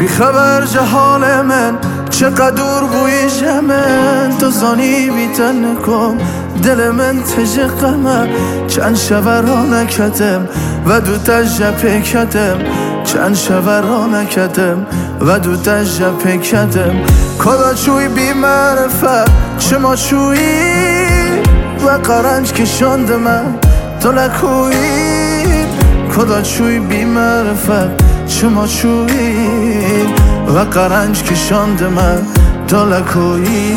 خبر جهال من چقدر بوی جمن تو زانی بیتن کن دل من تجقمه چند شبرا نکتم و دو تجه کتم چند شبرا نکتم و دو تجه کتم کدا چوی بی معرفه چما چوی و قرنج کشاند من تو لکوی کدا چوی بی معرفه چما چوی و قرنج کشاند من تو لکوی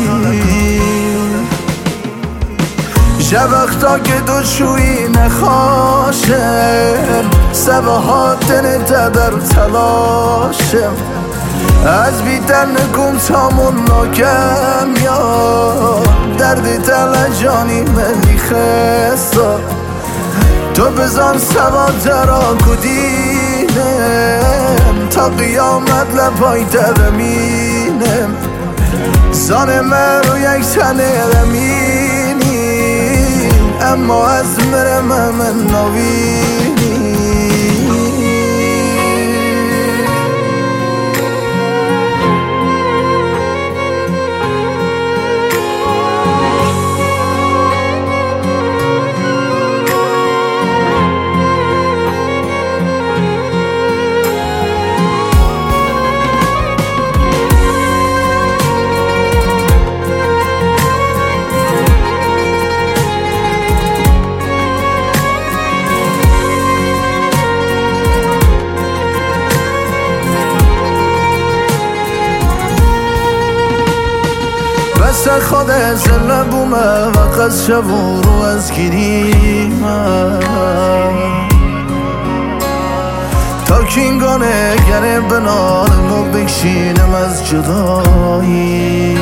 جوقتا که دو چوی نخواشم سباهات نده در تلاشم از بیتن نکن تامون ناکم یا دردی تل جانی من میخستا تو بزن سوا درا کدینم تا قیامت لپای درمینم زان من رو یک تنه رمینی اما از مرم من نوینی بس خود زلبومه و قد شبو رو از گیریمه تا کینگانه گره بنالم و بکشینم از جدایی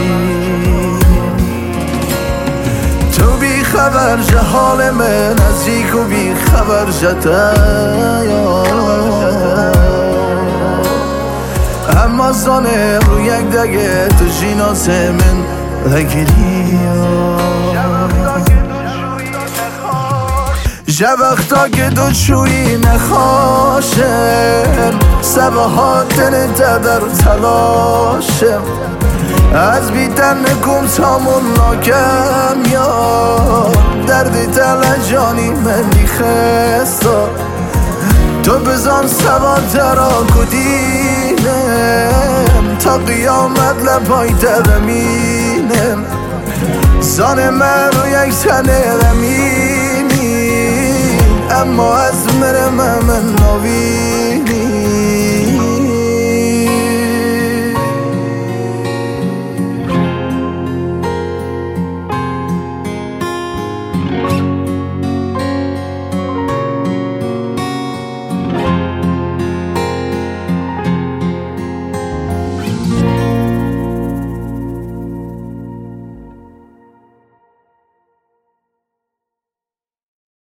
تو بی خبر جهال من نزدیک و بی خبر جده اما زانه رو یک دگه تو جیناس من لگیری جوقتا که دو چوی نخواشم سباهات نده در تلاشم از بیتن نکن تامون ناکم یا دردی تل جانی من میخستا تو بزن سوا درا کدینم تا قیامت لپای درمینم زان من رو یک تنه رمینی اما از مرم من نوی